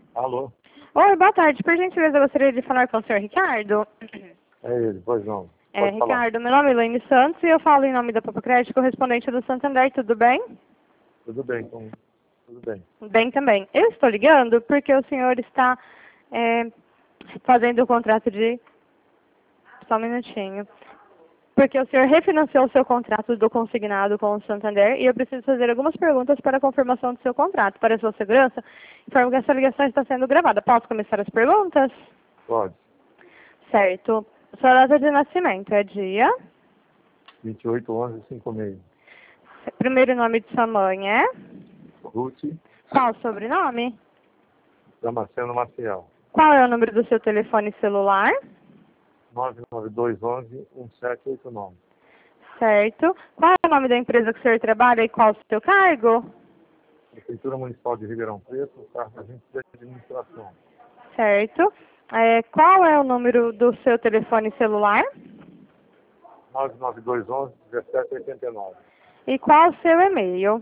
Alô? Oi, boa tarde. Por gentileza, eu gostaria de falar com o senhor Ricardo. É ele, pois não. Pode falar. Ricardo, meu nome é Elaine Santos e eu falo em nome da Papa Crédito, correspondente do Santander, tudo bem? Tudo bem, então, tudo bem. Bem também. Eu estou ligando porque o senhor está fazendo o contrato de... Só um minutinho. Porque o senhor refinanciou o seu contrato do consignado com o Santander e eu preciso fazer algumas perguntas para a confirmação do seu contrato. Para a sua segurança, informo que essa ligação está sendo gravada. Posso começar as perguntas? Pode. Certo. Sua data de nascimento é dia? 28/11/56. Primeiro nome de sua mãe é? Ruth Qual o sobrenome? Damasceno Maciel. Qual é o número do seu telefone celular? 99211-1789. Certo. Qual é o nome da empresa que o senhor trabalha e qual o seu cargo? Prefeitura Municipal de Ribeirão Preto, cargo agente de administração. Certo. Qual é o número do seu telefone celular? 99211-1789. E qual o seu e-mail?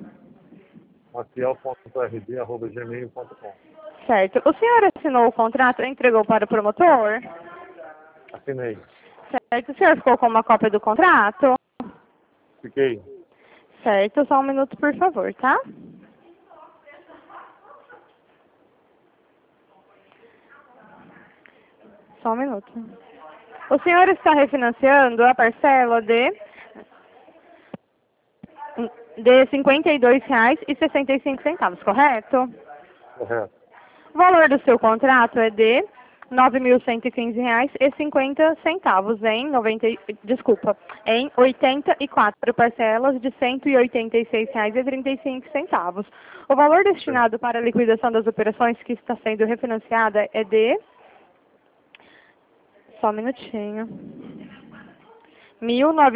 maciel.rd@gmail.com. Certo. O senhor assinou o contrato e entregou para o promotor? Assinei. Certo. O senhor ficou com uma cópia do contrato? Fiquei. Certo. Só um minuto, por favor, tá? Só um minuto. O senhor está refinanciando a parcela de R$ 52,65, correto? Correto. O valor do seu contrato é de R$ 9.115,50 em 84 parcelas de R$ 186,35. O valor destinado para a liquidação das operações que está sendo refinanciada é de... Só um minutinho. R$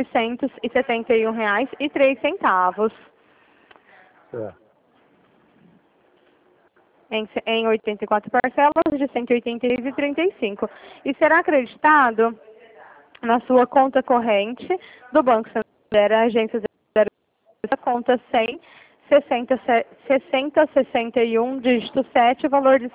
1.971,03. Certo. Em 84 parcelas de R$ 186,35. E será acreditado na sua conta corrente do Banco Santander, a agência 0, conta 100 6061, dígito 7, valor de R$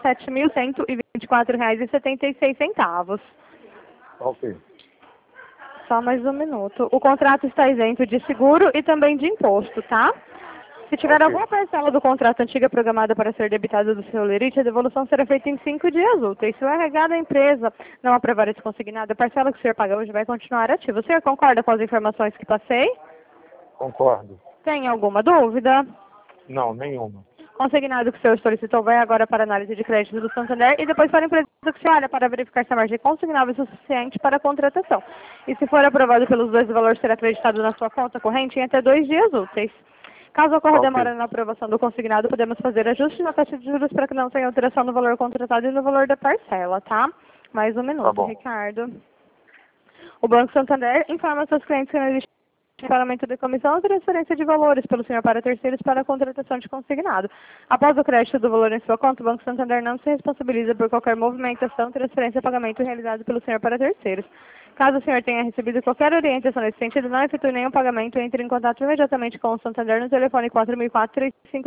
7.124,76. Ok. Só mais um minuto. O contrato está isento de seguro e também de imposto, tá? Se tiver alguma parcela do contrato antiga programada para ser debitada do seu lerite, a devolução será feita em 5 dias úteis. Se o RH da empresa não aprovar esse consignado, a parcela que o senhor paga hoje vai continuar ativa. O senhor concorda com as informações que passei? Concordo. Tem alguma dúvida? Não, nenhuma. Consignado que o senhor solicitou vai agora para análise de crédito do Santander e depois para a empresa que se olha para verificar se a margem consignável é suficiente para a contratação. E se for aprovado pelos dois, o valor será acreditado na sua conta corrente em até 2 dias úteis. Caso ocorra demora na aprovação do consignado, podemos fazer ajustes na taxa de juros para que não tenha alteração no valor contratado e no valor da parcela, tá? Mais um minuto, Ricardo. O Banco Santander informa seus clientes que não existe pagamento de comissão ou transferência de valores pelo senhor para terceiros para a contratação de consignado. Após o crédito do valor em sua conta, o Banco Santander não se responsabiliza por qualquer movimentação, transferência ou pagamento realizado pelo senhor para terceiros. Caso o senhor tenha recebido qualquer orientação nesse sentido, não efetue nenhum pagamento, entre em contato imediatamente com o Santander no telefone 4004-35...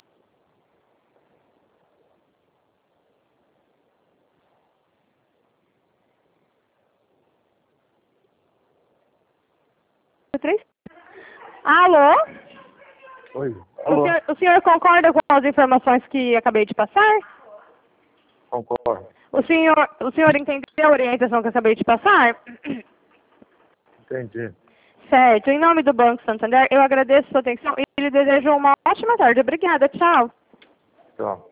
Alô? Oi. Alô? O senhor concorda com as informações que acabei de passar? Concordo. O senhor entendeu a orientação que eu acabei de passar? Entendi. Certo. Em nome do Banco Santander, eu agradeço a sua atenção e lhe desejo uma ótima tarde. Obrigada. Tchau. Tchau.